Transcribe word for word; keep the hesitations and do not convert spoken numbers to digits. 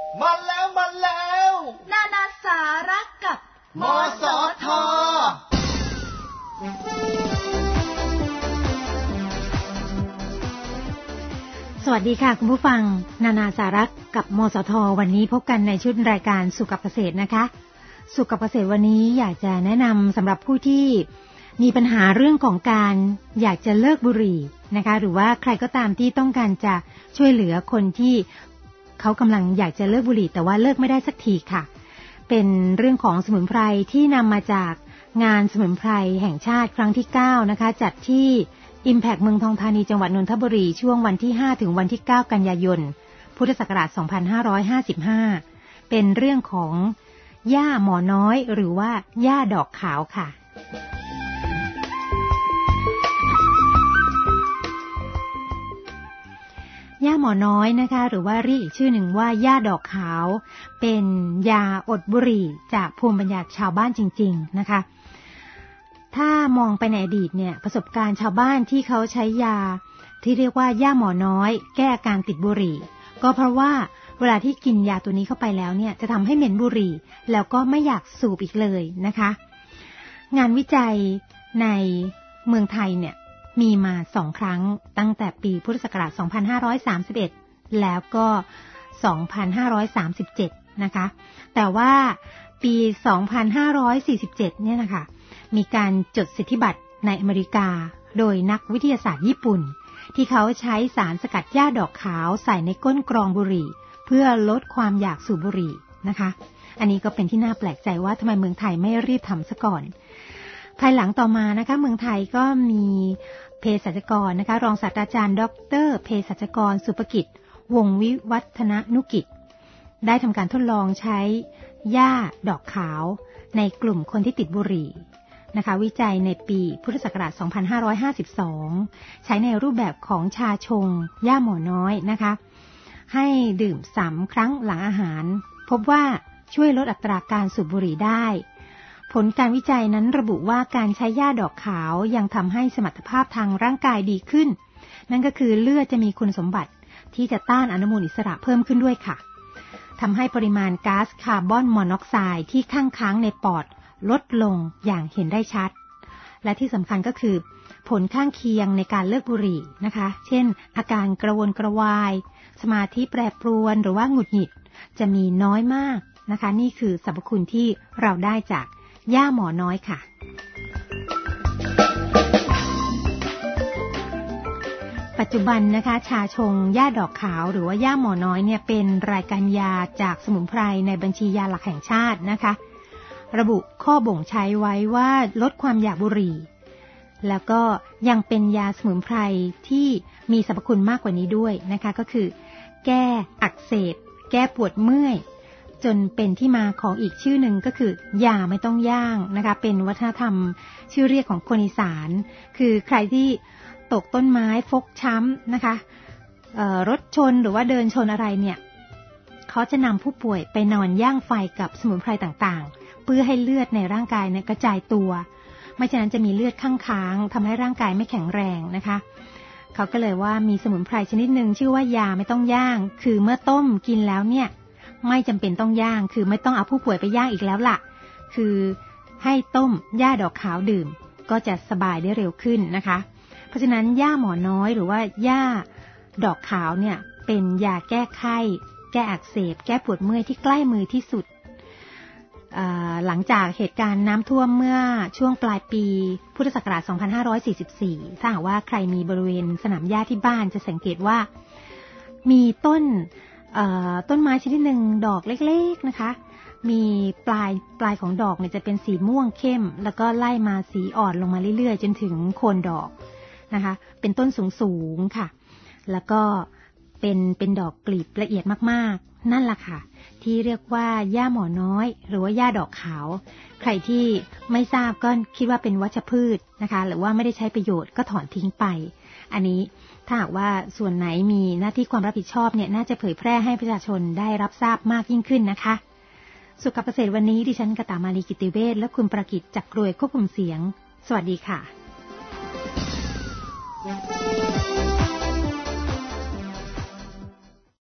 มาแล้วมาแล้วนานาสาระกับมสท. สวัสดีค่ะคุณผู้ฟังนานาสาระกับมสท.วันนี้พบกันในชุดรายการสุขกับเกษตรนะคะสุขกับเกษตรวันนี้อยากจะแนะนำสำหรับผู้ที่มีปัญหาเรื่องของการอยากจะเลิกบุหรี่นะคะหรือว่าใครก็ตามที่ต้องการจะช่วยเหลือคนที่เขากำลังอยากจะเลิกบุหรี่แต่ว่าเลิกไม่ได้สักทีค่ะเป็นเรื่องของสมุนไพรที่นำมาจากงานสมุนไพรแห่งชาติครั้งที่เก้านะคะจัดที่ Impact เมืองทองธานีจังหวัดนนทบุรีช่วงวันที่ห้าถึงวันที่เก้ากันยายนพุทธศักราชสองพันห้าร้อยห้าสิบห้าเป็นเรื่องของหญ้าหมอน้อยหรือว่าหญ้าดอกขาวค่ะหญ้าหมอน้อยนะคะหรือว่าเรียกอีกชื่อหนึ่งว่าหญ้าดอกขาวเป็นยาอดบุหรี่จากภูมิปัญญาชาวบ้านจริงๆนะคะถ้ามองไปในอดีตเนี่ยประสบการณ์ชาวบ้านที่เขาใช้ยาที่เรียกว่าหญ้าหมอน้อยแก้อาการติดบุหรี่ก็เพราะว่าเวลาที่กินยาตัวนี้เข้าไปแล้วเนี่ยจะทำให้เหม็นบุหรี่แล้วก็ไม่อยากสูบอีกเลยนะคะงานวิจัยในเมืองไทยเนี่ยมีมาสองครั้งตั้งแต่ปีพุทธศักราชสองพันห้าร้อยสามสิบเอ็ดแล้วก็สองพันห้าร้อยสามสิบเจ็ดนะคะแต่ว่าปีสองพันห้าร้อยสี่สิบเจ็ดเนี่ยนะคะมีการจดสิทธิบัตรในอเมริกาโดยนักวิทยาศาสตร์ญี่ปุ่นที่เขาใช้สารสกัดหญ้าดอกขาวใส่ในก้นกรองบุหรี่เพื่อลดความอยากสูบบุหรี่นะคะอันนี้ก็เป็นที่น่าแปลกใจว่าทำไมเมืองไทยไม่รีบทำซะก่อนภายหลังต่อมานะคะเมืองไทยก็มีเภสัชกรนะคะรองศาสตราจารย์ดรเภสัชกรสุภกิจวงศ์วิวัฒนนุกิจได้ทำการทดลองใช้หญ้าดอกขาวในกลุ่มคนที่ติดบุหรี่นะคะวิจัยในปีพุทธศักราชสองพันห้าร้อยห้าสิบสองใช้ในรูปแบบของชาชงหญ้าหมอน้อยนะคะให้ดื่มสามครั้งหลังอาหารพบว่าช่วยลดอัตราการสูบบุหรี่ได้ผลการวิจัยนั้นระบุว่าการใช้หญ้าดอกขาวยังทำให้สมรรถภาพทางร่างกายดีขึ้นนั่นก็คือเลือดจะมีคุณสมบัติที่จะต้านอนุมูลอิสระเพิ่มขึ้นด้วยค่ะทำให้ปริมาณก๊าซคาร์บอนมอนอกไซด์ที่ข้างค้างในปอดลดลงอย่างเห็นได้ชัดและที่สำคัญก็คือผลข้างเคียงในการเลิกบุหรี่นะคะเช่นอาการกระวนกระวายสมาธิแปรปรวนหรือว่าหงุดหงิดจะมีน้อยมากนะคะนี่คือสรรพคุณที่เราได้จากหญ้าหมอน้อยค่ะปัจจุบันนะคะชาชงหญ้าดอกขาวหรือว่าหญ้าหมอน้อยเนี่ยเป็นรายการยาจากสมุนไพรในบัญชียาหลักแห่งชาตินะคะระบุข้อบ่งใช้ไว้ว่าลดความอยากบุหรี่แล้วก็ยังเป็นยาสมุนไพรที่มีสรรพคุณมากกว่านี้ด้วยนะคะก็คือแก้อักเสบแก้ปวดเมื่อยจนเป็นที่มาของอีกชื่อหนึ่งก็คือยาไม่ต้องย่างนะคะเป็นวัฒนธรรมชื่อเรียกของคนอีสานคือใครที่ตกต้นไม้ฟกช้ำนะคะรถชนหรือว่าเดินชนอะไรเนี่ยเขาจะนำผู้ป่วยไปนอนย่างไฟกับสมุนไพรต่างๆเพื่อให้เลือดในร่างกายเนี่ยกระจายตัวไม่ฉะนั้นจะมีเลือดข้างค้างทำให้ร่างกายไม่แข็งแรงนะคะเขาก็เลยว่ามีสมุนไพรชนิดหนึ่งชื่อว่ายาไม่ต้องย่างคือเมื่อต้มกินแล้วเนี่ยไม่จำเป็นต้องย่างคือไม่ต้องเอาผู้ป่วยไปย่างอีกแล้วล่ะคือให้ต้มหญ้าดอกขาวดื่มก็จะสบายได้เร็วขึ้นนะคะเพราะฉะนั้นหญ้าหมอน้อยหรือว่าหญ้าดอกขาวเนี่ยเป็นยาแก้ไข้แก้อักเสบแก้ปวดเมื่อยที่ใกล้มือที่สุดหลังจากเหตุการณ์น้ำท่วมเมื่อช่วงปลายปีพุทธศักราชสองพันห้าร้อยสี่สิบสี่ถ้าหากว่าใครมีบริเวณสนามหญ้าที่บ้านจะสังเกตว่ามีต้นต้นไม้ชนิดหนึ่งดอกเล็กๆนะคะมีปลายปลายของดอกเนี่ยจะเป็นสีม่วงเข้มแล้วก็ไล่มาสีอ่อนลงมาเรื่อยๆจนถึงโคนดอกนะคะเป็นต้นสูงๆค่ะแล้วก็เป็นเป็นดอกกลีบละเอียดมากๆนั่นแหละค่ะที่เรียกว่าหญ้าหมอน้อยหรือว่าหญ้าดอกขาวใครที่ไม่ทราบก็คิดว่าเป็นวัชพืชนะคะหรือว่าไม่ได้ใช้ประโยชน์ก็ถอนทิ้งไปอันนี้ถ้าหากว่าส่วนไหนมีหน้าที่ความรับผิดชอบเนี่ยน่าจะเผยแพร่ให้ประชาชนได้รับทราบมากยิ่งขึ้นนะคะสุขเกษตรวันนี้ดิฉันกตามาลีกิติเวชและคุณประกิตจักรรวยควบคุมเสียงสวัสดีค่ะ